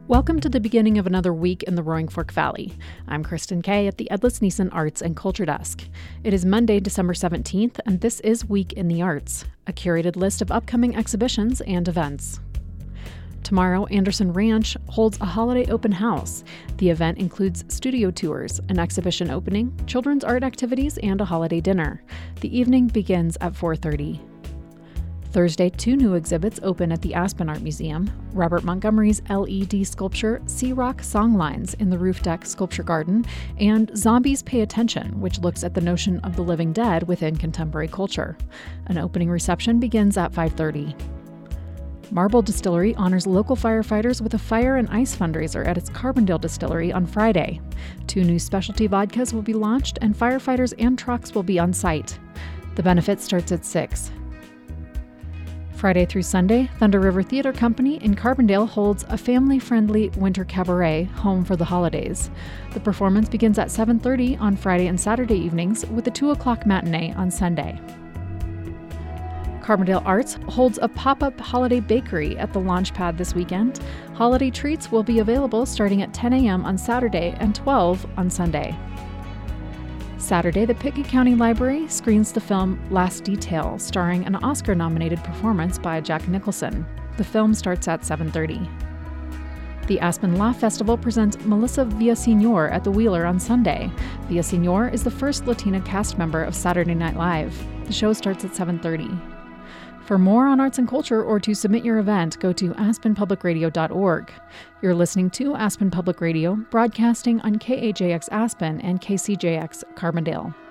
Welcome to the beginning of another week in the Roaring Fork Valley. I'm Kristen Kay at the Edlis Neeson Arts and Culture Desk. It is Monday, December 17th, and this is Week in the Arts, a curated list of upcoming exhibitions and events. Tomorrow, Anderson Ranch holds a holiday open house. The event includes studio tours, an exhibition opening, children's art activities, and a holiday dinner. The evening begins at 4:30. Thursday, two new exhibits open at the Aspen Art Museum: Robert Montgomery's LED sculpture Sea Rock Songlines in the Roof Deck Sculpture Garden, and Zombies Pay Attention, which looks at the notion of the living dead within contemporary culture. An opening reception begins at 5:30. Marble Distillery honors local firefighters with a fire and ice fundraiser at its Carbondale distillery on Friday. Two new specialty vodkas will be launched, and firefighters and trucks will be on site. The benefit starts at 6. Friday through Sunday, Thunder River Theater Company in Carbondale holds a family-friendly winter cabaret, Home for the Holidays. The performance begins at 7:30 on Friday and Saturday evenings, with a 2 o'clock matinee on Sunday. Carbondale Arts holds a pop-up holiday bakery at the Launchpad this weekend. Holiday treats will be available starting at 10 a.m. on Saturday and 12 on Sunday. Saturday, the Pickett County Library screens the film Last Detail, starring an Oscar-nominated performance by Jack Nicholson. The film starts at 7:30. The Aspen Laugh Festival presents Melissa Villaseñor at the Wheeler on Sunday. Villaseñor is the first Latina cast member of Saturday Night Live. The show starts at 7:30. For more on arts and culture or to submit your event, go to aspenpublicradio.org. You're listening to Aspen Public Radio, broadcasting on KAJX Aspen and KCJX Carbondale.